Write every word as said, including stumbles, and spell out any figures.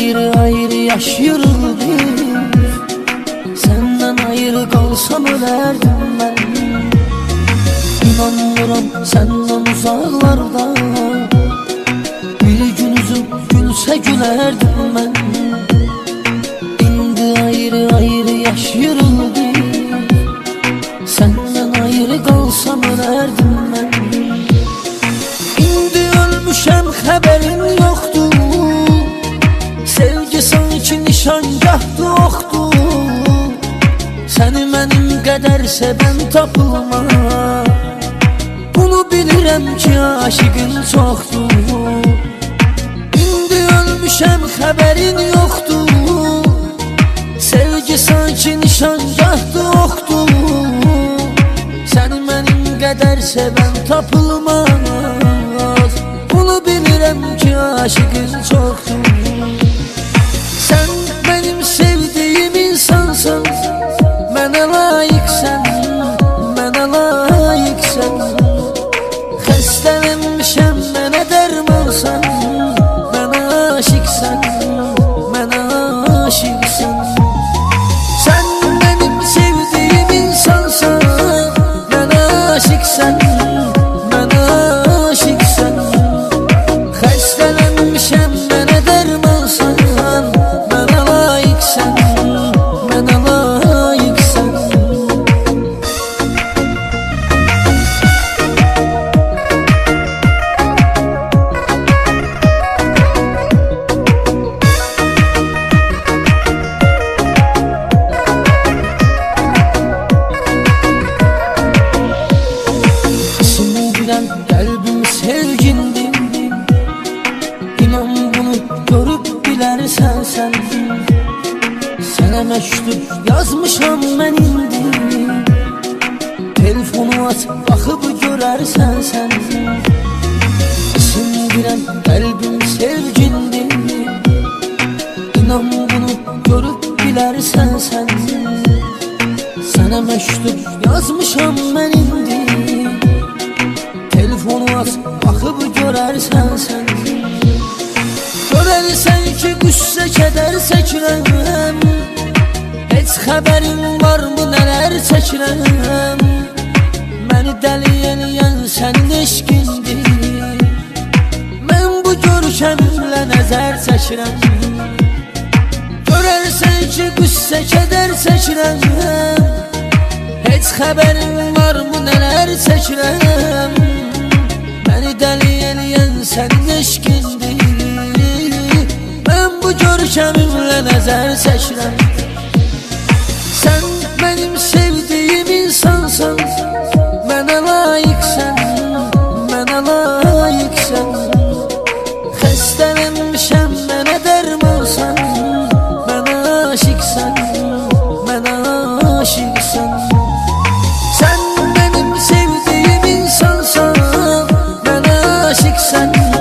ayrı ayrı yaşıyoruz biz. Senden ayrı kalsam ölerdim ben. İnanmıram senden uzaklarda, bir gün yüzüm gülse gülerdim ben. İndi ayrı ayrı yaşıyoruz biz. Senden ayrı kalsam ölerdim ben. İndi ölmüşem haberim yoktu. Sevgi sanki nişangahdı oxdu. Seni benim qədər sevən tapılma. Bunu bilirəm ki aşıqın çoxdur. İndi ölmüşəm xəbərin yoxdur. Sevgi sanki nişangahdı oxdu. Səni mənim qədər sevən tapılmaz. Bunu bilirəm ki aşıqın çoxdur. Sen benim sevdiğim insansın, mənə layiqsən, mənə layiqsən. Xəstələnmişəm, mənə dərmansan, mənə aşiqsən, mənə aşiqsən. Sen benim sevdiğim insansın, mənə aşiqsən, mənə aşiqsən. Xəstələnmişəm, mənə dərmansan, mənə layiqsən, mənə layiqsən. Şimdiden qəlbim sevgindir. İnan bunu görüb bilərsən sən. Sənə məktub yazmışam mən indi. Telefonu aç, baxıb görərsən sən. Şimdiden qəlbim sevgindir. İnan bunu görüb bilərsən sən. Sənə məktub yazmışam mən indi. Telefonu aç, baxıb görərsən sən. Görərsən ki qüssə kədər çəkirəm. Heç xəbərin varmı nələr çəkirəm. Məni dəli eləyən sənin eşqindir. Mən bu görkəmimlə nəzər çəkirəm. Görərsən ki qüssə kədər çəkirəm. Heç xəbərin varmı nələr çəkirəm. Məni dəli eləyən sənin eşqindir. Mən bu görkəmimlə nəzər çəkirəm. Sən mənim sevdiyim insansın, mənə layiqsən, mənə layiqsən. Xəstələnmişəm, mənə dərmansan, mənə aşiqsən, mənə aşiqsən. Sən benim sevdiğim insansan, mənə aşiqsən.